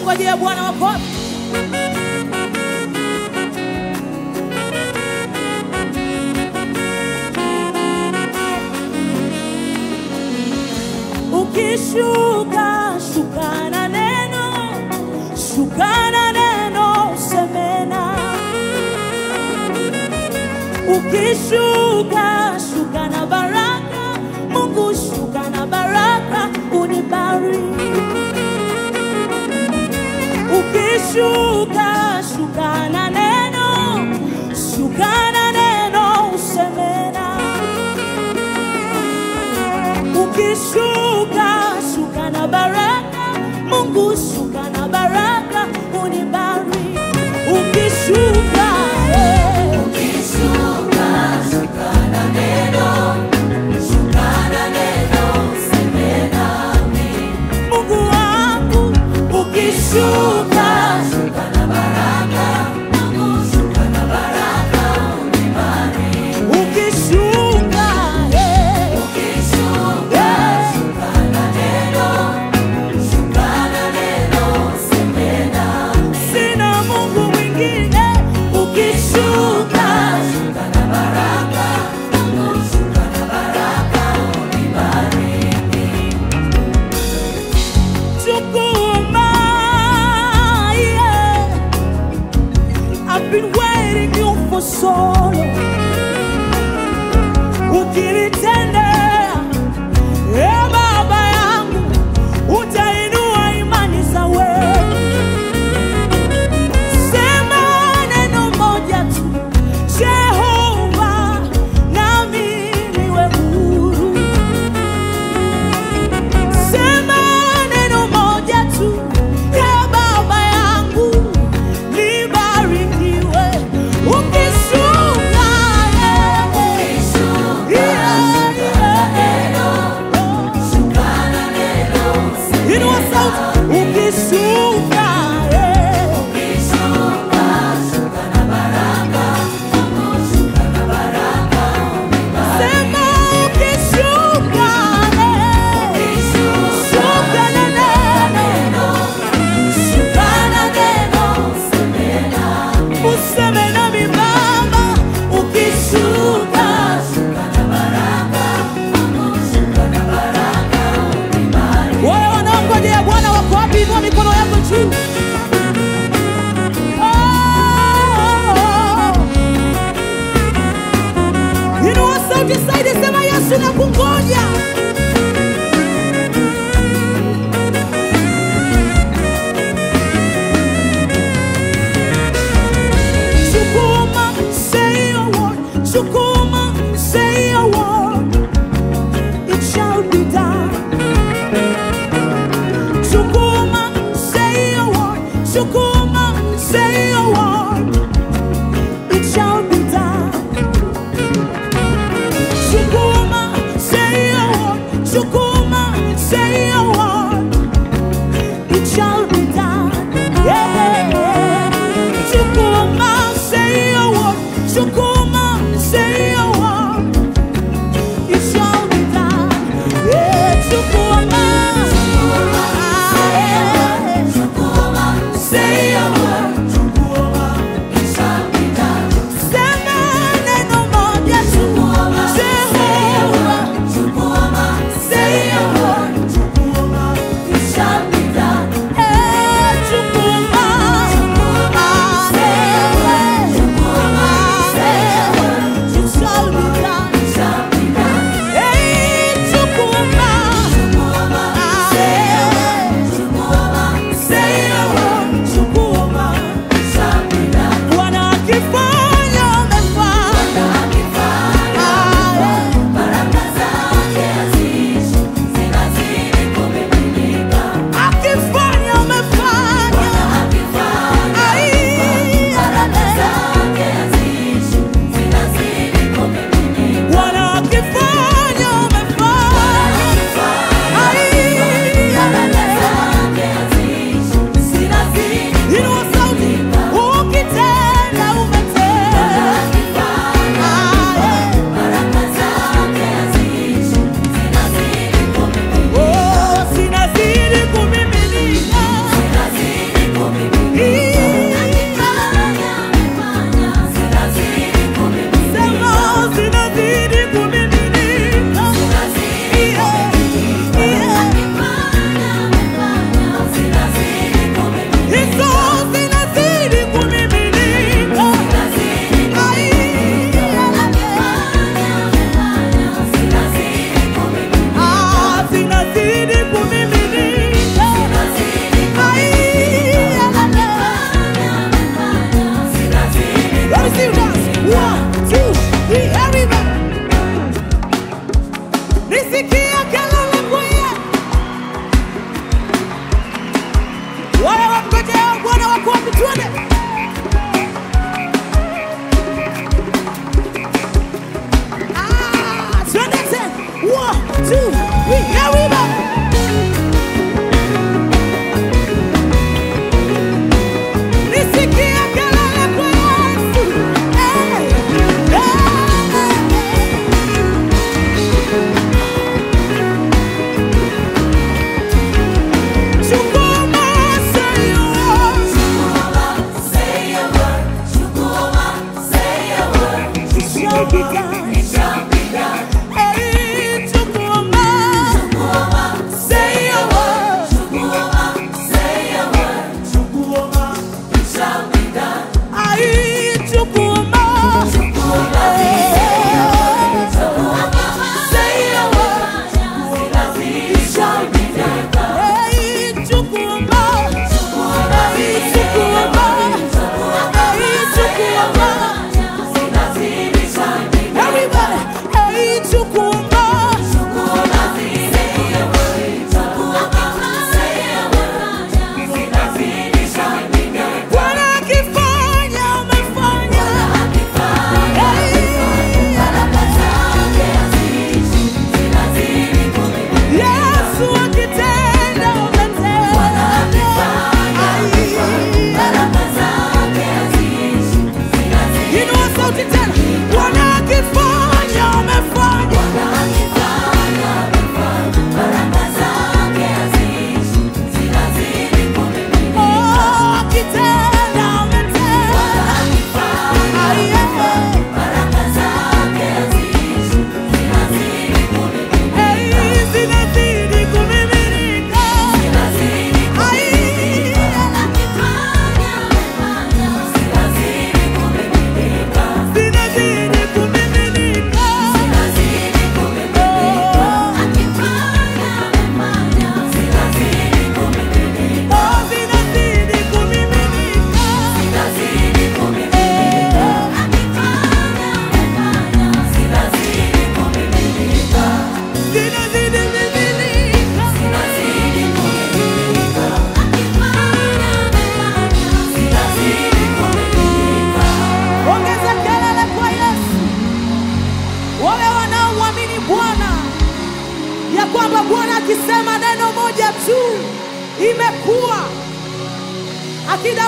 kwa ajili ya Bwana wako. Ukishuka, shuka na neno, shuka na neno, semena. Ukishuka, shuka na baraka, Mungu shuka na baraka, unibariki. Ukishuka, shuka na neno, shuka na neno, semena. Ukishuka, shuka na baraka, Mungu shuka na baraka, unibariki. Ukishuka, ukishuka, shuka na neno, shuka na neno, semena mi. Mungu wangu, ukishuka, shuka na baraka, Mungu shuka na baraka, unibariki. ukishuka, Ukishuka, shuka na neno, shuka na neno, semena mi. sina Mungu mwingine. Ukishuka, Shuka na baraka, Mungu shuka na baraka, unibariki. chukuma, yeah. I've been waiting you for so long. Ukinitendea, Baba yangu, utainua imani za wewe. Sema neno moja tu, Jehova, nami niwe huru. Sema neno moja tu, Baba yangu, nibarikiwe. Ukishuka,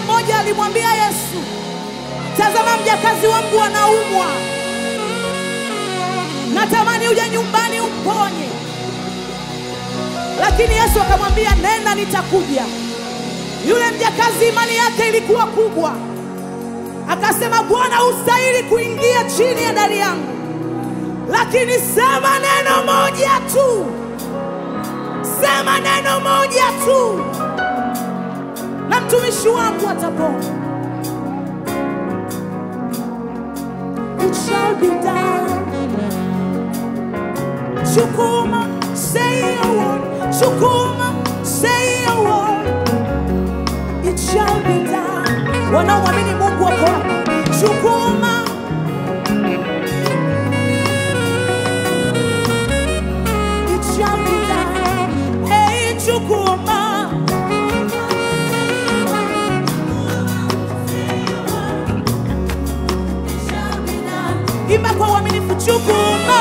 mmoja alimwambia Yesu, tazama mjakazi wangu anaumwa, natamani uje nyumbani umponye. Lakini Yesu akamwambia, nenda nitakuja. Yule mjakazi imani yake ilikuwa kubwa, akasema, Bwana ustahili kuingia chini ya dari yangu, lakini sema neno moja tu, sema neno moja tu, na mtumishi wangu atapona. It shall be done. Sukuma, say a word. Sukuma, say a word. It shall be done. Wanaoamini Mungu wako hapa. Sukuma. It shall be done. Hey, sukuma. Imba kwa uaminifu, sukuma.